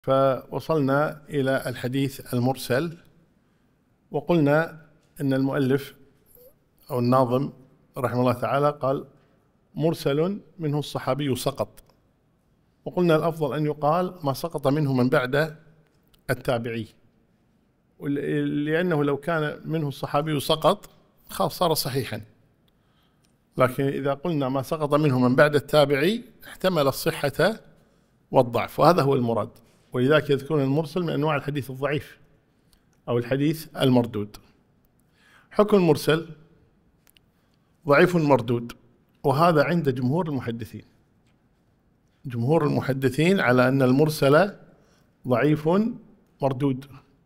فوصلنا إلى الحديث المرسل، وقلنا أن المؤلف أو الناظم رحمه الله تعالى قال مرسل منه الصحابي سقط، وقلنا الأفضل أن يقال ما سقط منه من بعد التابعي، لأنه لو كان منه الصحابي سقط خلاص صار صحيحا، لكن إذا قلنا ما سقط منه من بعد التابعي احتمل الصحة والضعف، وهذا هو المراد. ولذلك يذكرون المرسل من أنواع الحديث الضعيف أو الحديث المردود. حكم المرسل ضعيف مردود، وهذا عند جمهور المحدثين. جمهور المحدثين على أن المرسل ضعيف مردود،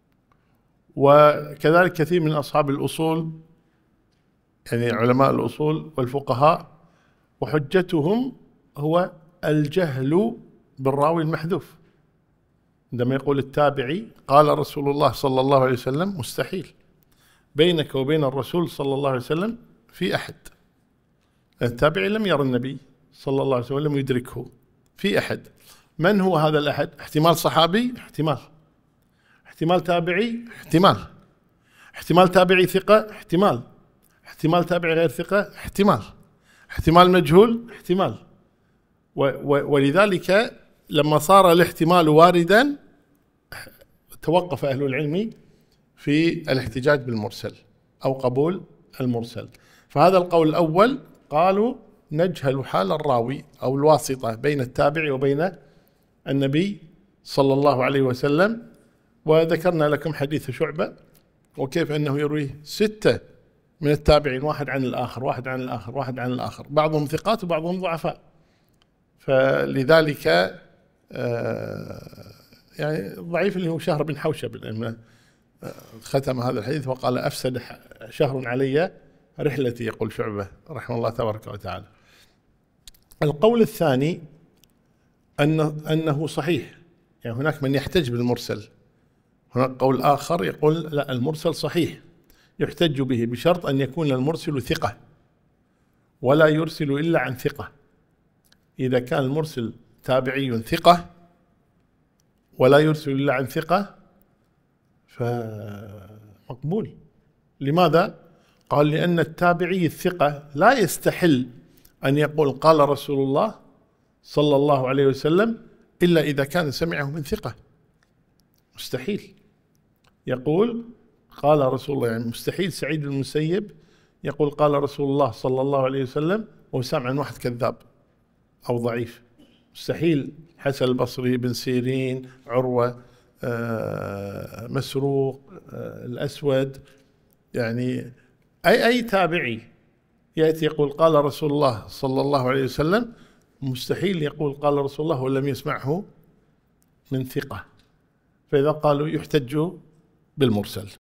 وكذلك كثير من أصحاب الأصول، يعني علماء الأصول والفقهاء، وحجتهم هو الجهل بالراوي المحذوف. عندما يقول التابعي قال رسول الله صلى الله عليه وسلم، مستحيل. بينك وبين الرسول صلى الله عليه وسلم في أحد. التابعي لم يرى النبي صلى الله عليه وسلم، لم يدركه. في أحد. من هو هذا الأحد؟ احتمال صحابي، احتمال تابعي، احتمال تابعي ثقة، احتمال تابعي غير ثقة، احتمال مجهول، ولذلك لما صار الاحتمال واردا توقف أهل العلم في الاحتجاج بالمرسل أو قبول المرسل. فهذا القول الأول قالوا نجهل حال الراوي أو الواسطة بين التابع وبين النبي صلى الله عليه وسلم. وذكرنا لكم حديث شعبة وكيف أنه يرويه 6 من التابعين، واحد عن الآخر، بعضهم ثقات وبعضهم ضعفاء. فلذلك يعني ضعيف اللي هو شهر بن حوشب، لأنه ختم هذا الحديث وقال أفسد شهر علي رحلتي، يقول شعبة رحمه الله تبارك وتعالى. القول الثاني أنه صحيح، يعني هناك من يحتج بالمرسل. هناك قول آخر يقول لا، المرسل صحيح يحتج به بشرط أن يكون المرسل ثقة ولا يرسل إلا عن ثقة. إذا كان المرسل تابعي ثقة ولا يرسل إلا عن ثقة فمقبول. لماذا؟ قال لأن التابعي الثقة لا يستحل أن يقول قال رسول الله صلى الله عليه وسلم إلا إذا كان سمعه من ثقة. مستحيل يقول قال رسول الله، يعني مستحيل سعيد بن المسيب يقول قال رسول الله صلى الله عليه وسلم وهو سامع عن واحد كذاب أو ضعيف. مستحيل حسن البصري، بن سيرين، عروة، مسروق، الأسود، يعني أي تابعي يأتي يقول قال رسول الله صلى الله عليه وسلم، مستحيل يقول قال رسول الله ولم يسمعه من ثقة. فإذا قالوا يحتج بالمرسل.